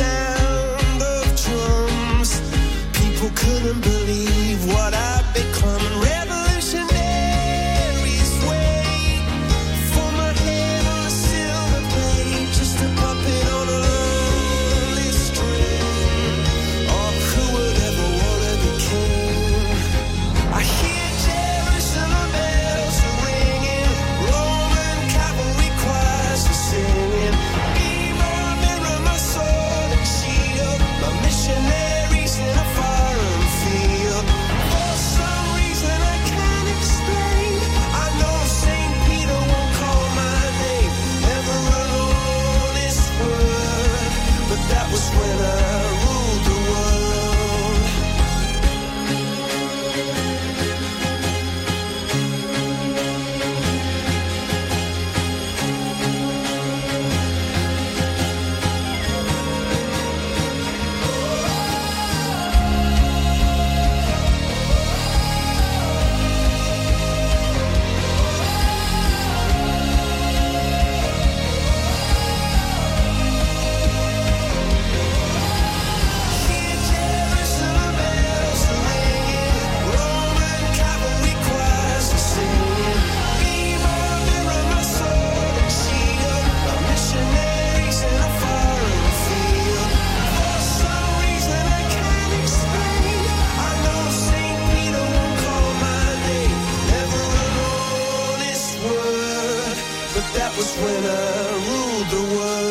sound of drums. People couldn't believe what I'd become. Revolutionaries wait for my head on a silver plate, just a puppet on a lonely string. Oh, who would ever wanna be king? I hear Jerusalem bells are ringing, Roman cavalry choirs are singing. Be my mirror, my sword and shield, my missionaries in a foreign field. For some reason I can't explain, I know St. Peter won't call my name, never alone is word, but that was when I ruled the world. Hear Jerusalem bells are ringing, Roman cavalry choirs are singing. Be my mirror, my sword and shield, my missionaries in a foreign field. For some reason I can't explain, I know St. Peter won't call my name, never alone is word, but that was when I ruled the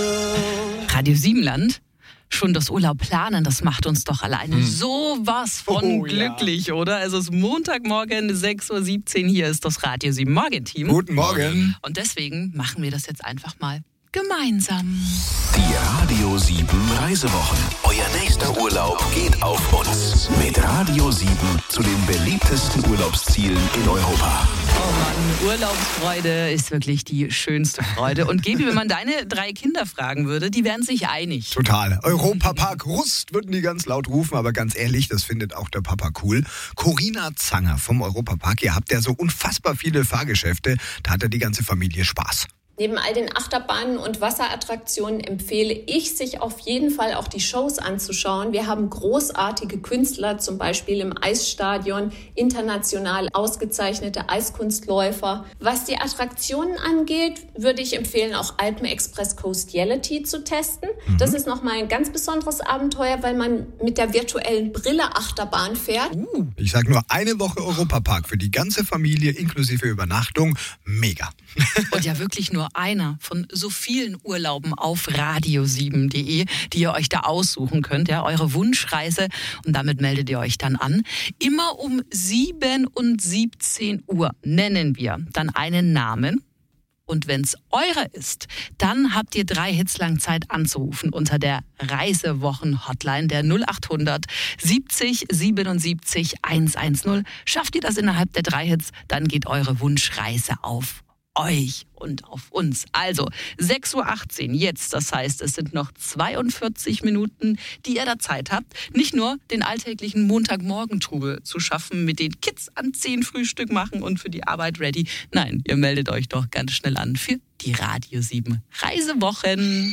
world. Radio Siebenland. Schon das Urlaub planen, das macht uns doch alleine sowas von glücklich, oder? Also es ist Montagmorgen, 6.17 Uhr, hier ist das Radio 7 Morgenteam. Guten Morgen. Und deswegen machen wir das jetzt einfach mal gemeinsam. Die Radio 7 Reisewochen. Euer nächster Urlaub geht auf uns. Mit Radio 7 zu den beliebtesten Urlaubszielen in Europa. Oh Mann, Urlaubsfreude ist wirklich die schönste Freude. Und Gebi, wenn man deine 3 Kinder fragen würde, die wären sich einig. Total. Europapark Rust würden die ganz laut rufen, aber ganz ehrlich, das findet auch der Papa cool. Corinna Zanger vom Europapark, ihr habt ja so unfassbar viele Fahrgeschäfte, da hat ja die ganze Familie Spaß. Neben all den Achterbahnen und Wasserattraktionen empfehle ich, sich auf jeden Fall auch die Shows anzuschauen. Wir haben großartige Künstler, zum Beispiel im Eisstadion, international ausgezeichnete Eiskunstläufer. Was die Attraktionen angeht, würde ich empfehlen, auch Alpen-Express Coastiality zu testen. Das ist nochmal ein ganz besonderes Abenteuer, weil man mit der virtuellen Brille Achterbahn fährt. Ich sag nur eine Woche Europapark für die ganze Familie inklusive Übernachtung. Mega. Und ja wirklich nur einer von so vielen Urlauben auf radio7.de, die ihr euch da aussuchen könnt, ja, eure Wunschreise, und damit meldet ihr euch dann an. Immer um 7 und 17 Uhr nennen wir dann einen Namen. Und wenn es eure ist, dann habt ihr 3 Hits lang Zeit anzurufen unter der Reisewochen-Hotline der 0800 70 77 110. Schafft ihr das innerhalb der 3 Hits, dann geht eure Wunschreise auf euch und auf uns. Also 6.18 Uhr jetzt, das heißt, es sind noch 42 Minuten, die ihr da Zeit habt, nicht nur den alltäglichen Montagmorgentrubel zu schaffen, mit den Kids anziehen, Frühstück machen und für die Arbeit ready. Nein, ihr meldet euch doch ganz schnell an für die Radio 7 Reisewochen.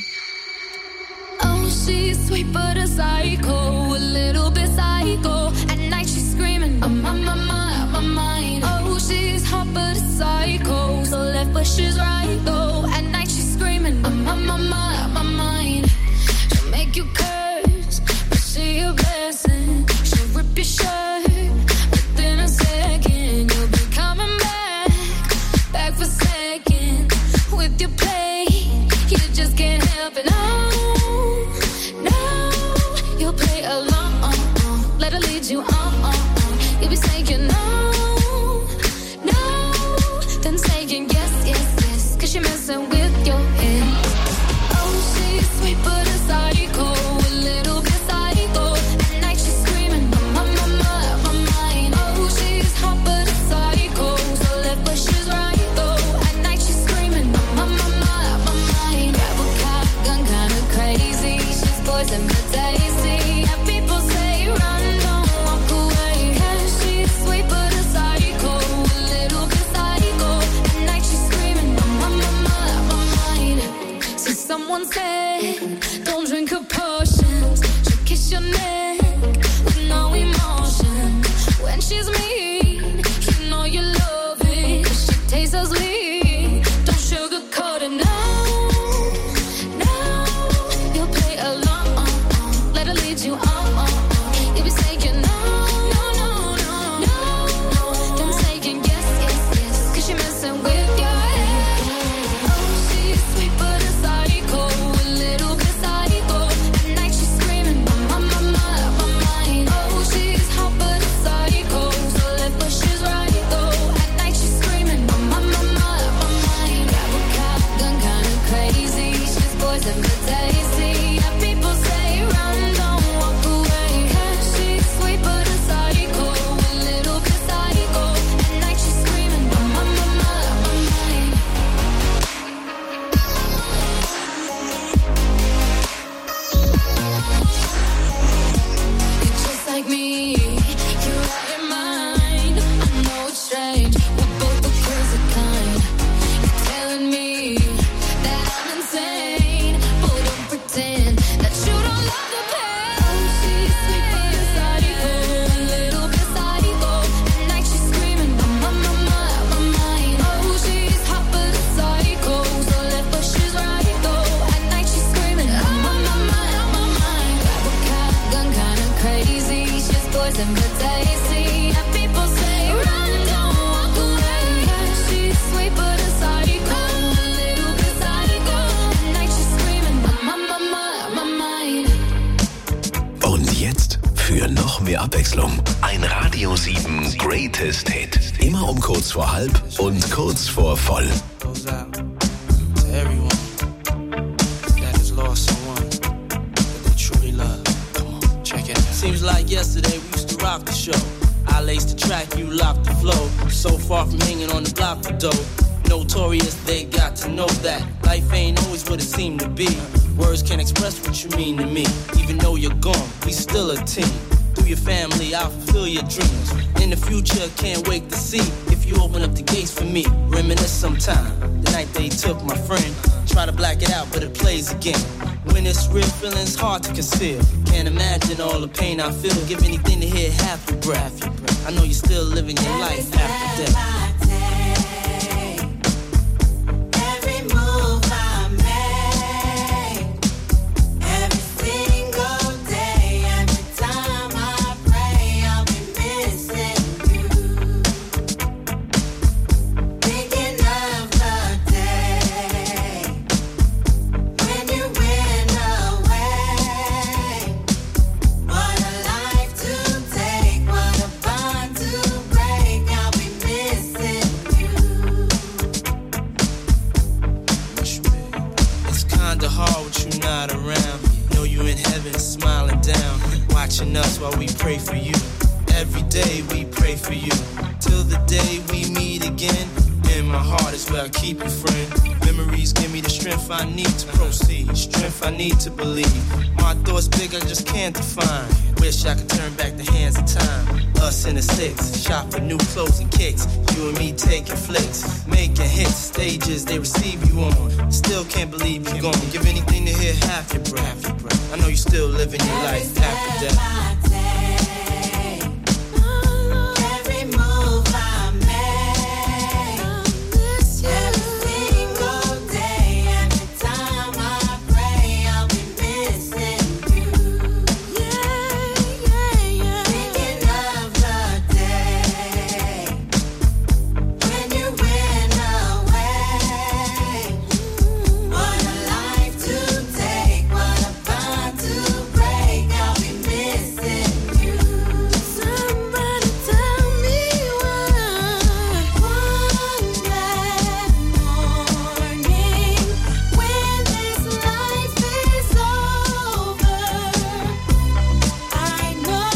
Oh, she's sweet but a psycho, a little bit psycho. At night she's screaming, I'm on my mind. Oh, she's hot but a psycho, so left but she's right though. At night she's screaming, I'm on my mind. She'll make you curse, but she a blessing. She'll rip your shirt, within a second you'll be coming back for second. With your play, you just can't help it. No, you'll play along. Let her lead you on. You'll be saying no, then saying yes, 'cause you're messing with your head. Oh, she's sweet but a psycho, a little bit psycho. At night she's screaming, I'm on my mind. Oh, she's hot but a psycho, so left but she's right though. At night she's screaming, I'm on my mind. Grab a shotgun, kinda crazy. She's poison but tasty. And people say run, don't walk away. 'Cause she's sweet but isn't good tasty. And people say, run, don't walk away. She's sweet but a psycho, a little bit psycho. At night she's screaming, my mind. Und jetzt für noch mehr Abwechslung ein Radio 7 Greatest Hit. Immer um kurz vor halb und kurz vor voll. Goes out to everyone that has lost someone that they truly love. Come on, check it out. Seems like yesterday we used to rock the show. I laced the track, you locked the flow. So far from hanging on the block for dough. Notorious, they got to know that life ain't always what it seemed to be. Words can't express what you mean to me. Even though you're gone, we still a team. Through your family, I'll fulfill your dreams. In the future, can't wait to see if you open up the gates for me. Reminisce sometime, the night they took my friend. Try to black it out, but it plays again. When it's real, feeling's hard to conceal. Can't imagine all the pain I feel. Give anything to hear half your breath. I know you're still living your life after death. Us while we pray for you. Every day we pray for you. Till the day we meet again. In my heart is where I keep you, friend. Memories give me the strength I need to proceed. Strength I need to believe. My thoughts big, I just can't define. Wish I could turn back the hands of time. Us in the six, shop for new clothes and kicks. You and me taking flicks, making hits. Stages they receive you on. Still can't believe you're gone. Give anything to hear half your breath. I know you're still living your life after death.